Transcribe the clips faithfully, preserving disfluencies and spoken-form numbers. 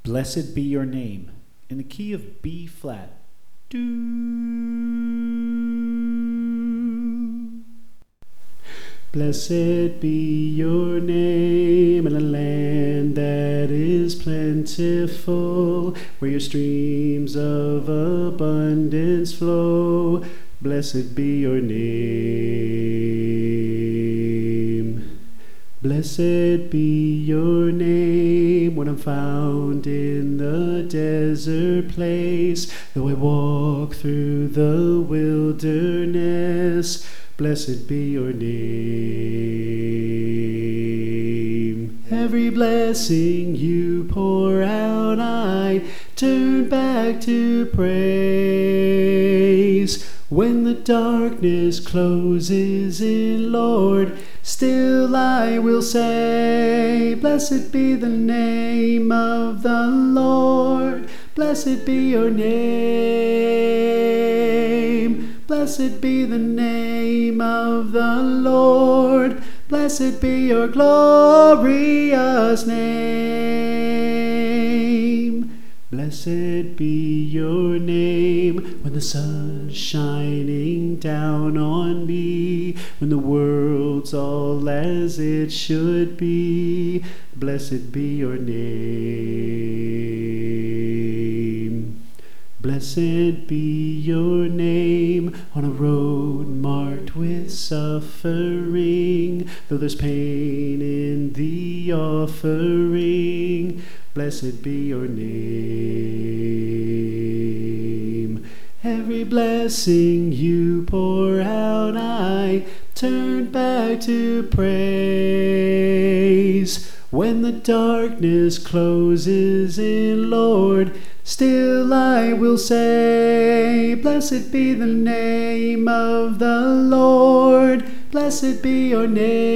Blessed be your name, in the key of B flat. Do. Blessed be your name in a land that is plentiful, where your streams of abundance flow. Blessed be your name. Blessed be your name when I'm found in the desert place, though I walk through the wilderness. Blessed be your name. Every blessing you pour out, I turn back to praise. When the darkness closes in, Lord, still I will say, blessed be the name of the Lord. Blessed be your name. Blessed be the name of the Lord. Blessed be your glorious name. Blessed be your name when the sun's shining down on me, when the world's all as it should be. Blessed be your name. Blessed be your name on a road marked with suffering, though there's pain in the offering. Blessed be your name. Every blessing you pour out, I turn back to praise. When the darkness closes in, Lord, still I will say, blessed be the name of the Lord. Blessed be your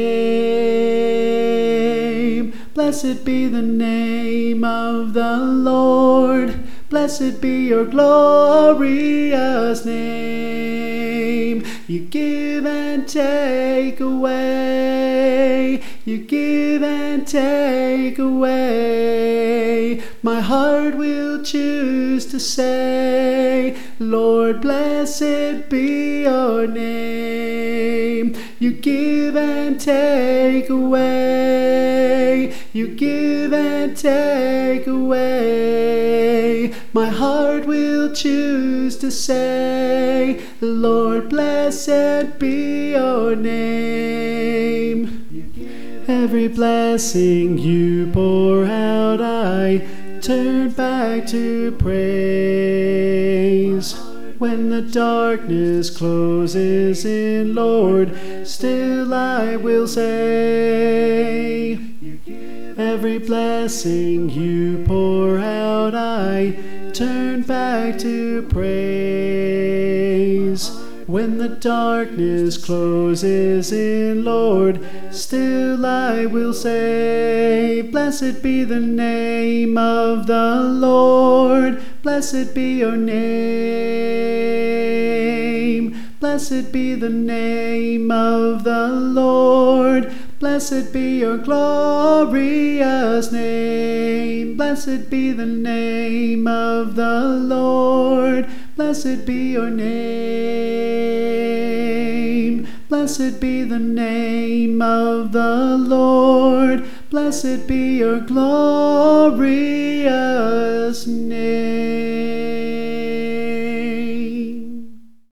name. Blessed be the name of the Lord. Blessed be your glorious name. You give and take away. You give and take away. My heart will choose to say, Lord, blessed be your name. You give and take away. You give and take away. My heart will choose to say, Lord, blessed be your name. Every blessing you pour out, I turn back to praise. When the darkness closes in, Lord, still I will say, every blessing you pour out, I turn back to praise. When the darkness closes in, Lord, still I will say, blessed be the name of the Lord. Blessed be your name. Blessed be the name of the Lord. Blessed be your glorious name. Blessed be the name of the Lord. Blessed be your name. Blessed be the name of the Lord. Blessed be your glorious name.